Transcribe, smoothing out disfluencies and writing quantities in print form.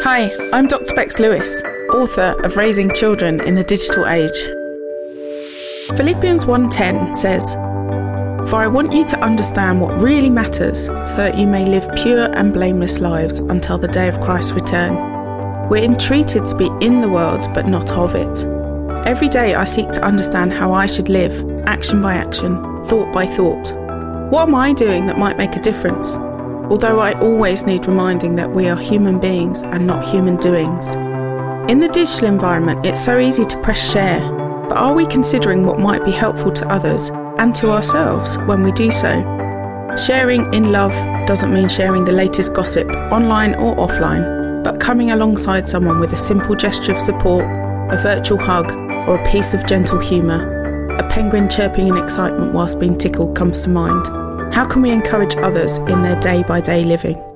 Hi, I'm Dr. Bex Lewis, author of Raising Children in the Digital Age. Philippians 1:10 says, "For I want you to understand what really matters, so that you may live pure and blameless lives until the day of Christ's return." We're entreated to be in the world, but not of it. Every day I seek to understand how I should live, action by action, thought by thought. What am I doing that might make a difference? Although I always need reminding that we are human beings and not human doings. In the digital environment, it's so easy to press share, but are we considering what might be helpful to others and to ourselves when we do so? Sharing in love doesn't mean sharing the latest gossip, online or offline, but coming alongside someone with a simple gesture of support, a virtual hug, or a piece of gentle humour. A penguin chirping in excitement whilst being tickled comes to mind. How can we encourage others in their day-by-day living?